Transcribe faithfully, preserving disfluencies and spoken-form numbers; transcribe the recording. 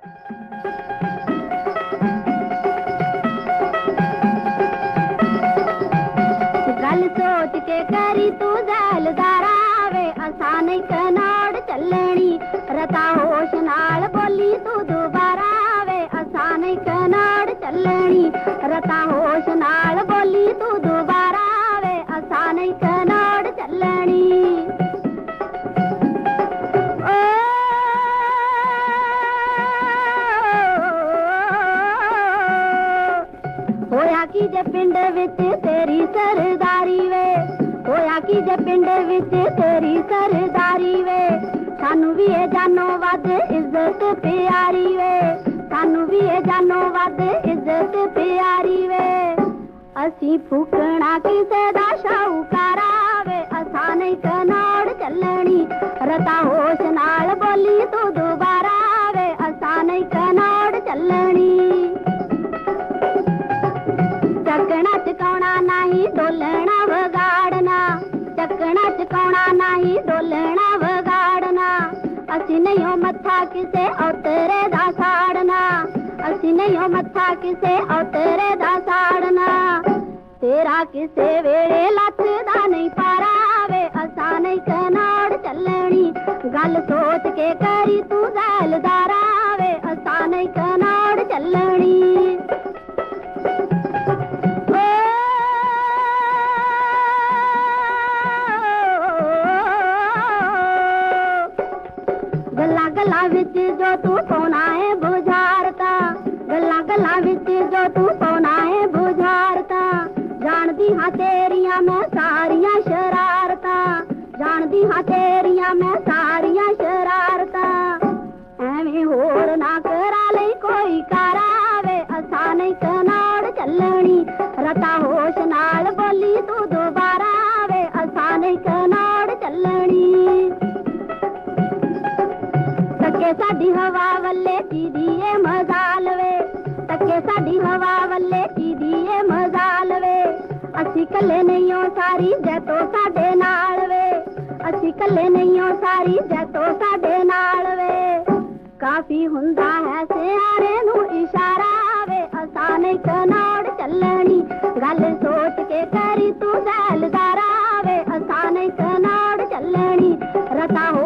गल सोच के करी तू जैलदारा वे असा नहीं कनाड़ चलनी रता होश नाल बोली तू दोबारा वे असा नहीं कनाड़ चलनी रता होश नाल बोली तू दोबारा वे असा नहीं कनाड़ चलनी होया की जे पिंड विच तेरी सरदारी वे होया की जे पिंड विच तेरी सरदारी वे सानू भी ए जानो वध इज्जत प्यारी वे सानू भी ए जानो वध इज्जत प्यारी वे असी फूकना किसे दा शाहूकारा वे असा नहीं कनाड़ चलनी रता होश नाल बोली तू दोबारा वे असा नहीं कनाड़ चलनी चकना चकाउना नहीं डोलना वगाड़ना चकना चकाउना नहीं डोलना वगाड़ना असी नहीं हो मत्था किसे औतरे दा साड़ना असी नहीं हो मत्था किसे औतरे दा साड़ना तेरा किसे वेले लथदा नहीं पारा वे असा नहीं कनाड़ चलनी गल सोच के करी तू जैलदारा वे असा नहीं कनाड़ चलनी गल्ला गल्ला विच जो तू पाउना है बुझारता गल्ला गल्ला विच जो तू पाउना है बुझारता जानदी हां तेरियां मैं सारियां शरारता जानदी हां तेरियां मैं सारियां शरारता एवें होर ना करा ले कोई करावे असा नहीं कनाड़ चलनी रता होश नाल बोली तू दोबारा वे असा नहीं कनाड़ चलनी तके साडी हवा वल्ले चीदिए मजाल वे तके साडी हवा वल्ले चीदिए मजाल वे असी कल्ले नहीं हो सारी जैतो साडे नाल वे असी कल्ले नहीं हो सारी जैतो साडे नाल वे काफी हुंदा है सियारे नू इशारा वे असा नहीं कनाड़ चलनी गल सोच के करी तू जैलदारा वे असा नहीं कनाड़ चलनी रता